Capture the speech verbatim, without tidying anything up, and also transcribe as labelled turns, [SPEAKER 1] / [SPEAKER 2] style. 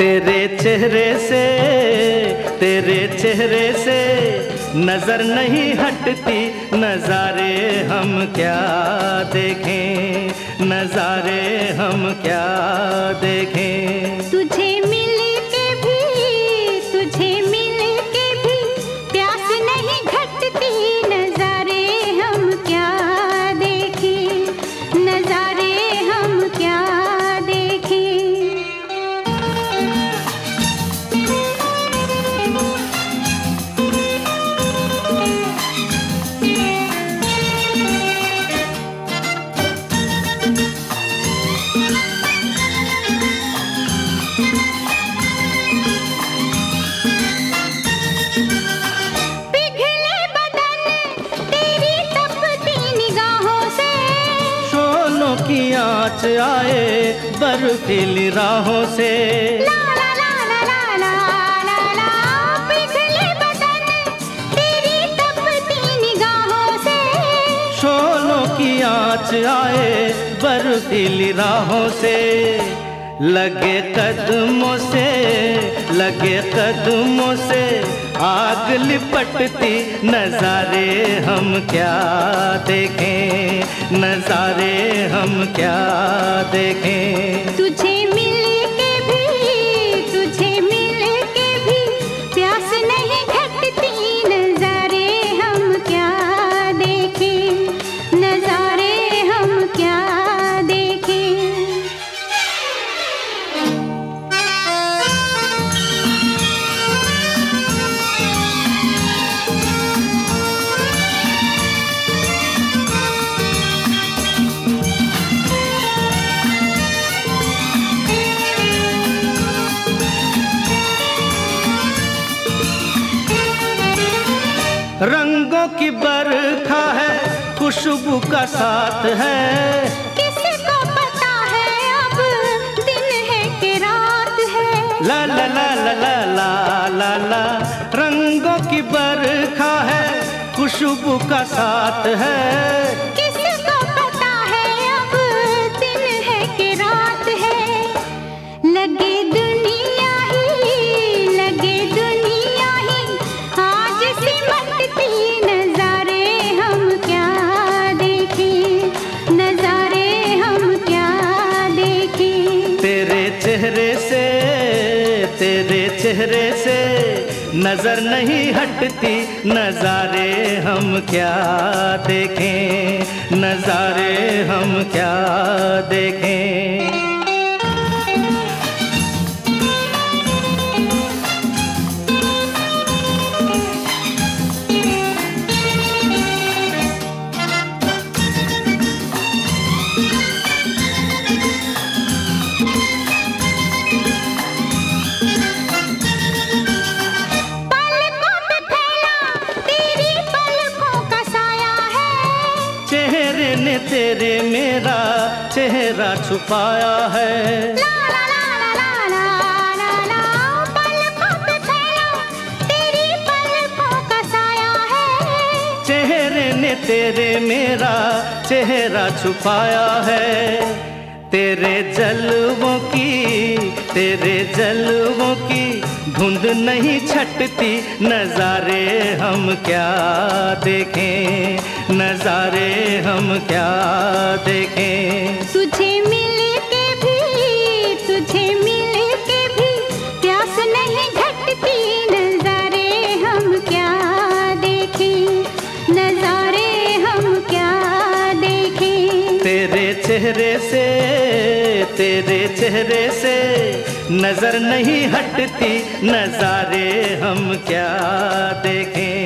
[SPEAKER 1] तेरे चेहरे से तेरे चेहरे से नजर नहीं हटती, नजारे हम क्या देखें, नजारे हम क्या देखें।
[SPEAKER 2] तुझे मिल के भी तुझे मिल के भी प्यास नहीं घटती, नजारे हम क्या देखें, नजारे हम क्या देखें।
[SPEAKER 1] की आँच आए बर्फीली राहों से,
[SPEAKER 2] ला ला ला ला ला ला ला ला, पिघले बदन तेरी तपती निगाहों से।
[SPEAKER 1] शोलों की आँच आए बर्फीली राहों से, लगे कदमों से लगे कदमों से आग लिपटती, नजारे हम क्या देखें, नजारे हम क्या देखें।
[SPEAKER 2] तुझे मिल के भी तुझे मिल के भी प्यास नहीं घटती, नजारे हम क्या देखें, नजारे हम क्या देखें।
[SPEAKER 1] रंगों की बरखा है, खुशबू का साथ है,
[SPEAKER 2] किसको पता है अब दिन है कि रात है।
[SPEAKER 1] ला ला ला ला ला ला ला ला। रंगों की बरखा है, खुशबू का साथ है,
[SPEAKER 2] किसको पता है अब दिन है कि रात है। लगे दुनिया ही लगे दुनिया ही आज सिमटती, नजारे हम क्या देखें, नजारे हम क्या देखें।
[SPEAKER 1] तेरे चेहरे से तेरे चेहरे से नजर नहीं हटती, नजारे हम क्या देखें, नजारे हम क्या देखें। चेहरे ने तेरे मेरा चेहरा छुपाया है,
[SPEAKER 2] ला ला ला ला ला ला ला, पलकों पे फैला तेरी पलकों का साया है।
[SPEAKER 1] चेहरे ने तेरे मेरा चेहरा छुपाया है, तेरे जलवों की तेरे जलवों की धुंध नहीं छटती, नजारे हम क्या देखें, नजारे हम क्या देखें।
[SPEAKER 2] तुझे मिल के भी तुझे मिल के भी प्यास नहीं घटती, नजारे हम क्या देखें, नजारे हम क्या देखें।
[SPEAKER 1] तेरे चेहरे से तेरे चेहरे से नजर नहीं हटती, नजारे हम क्या देखें।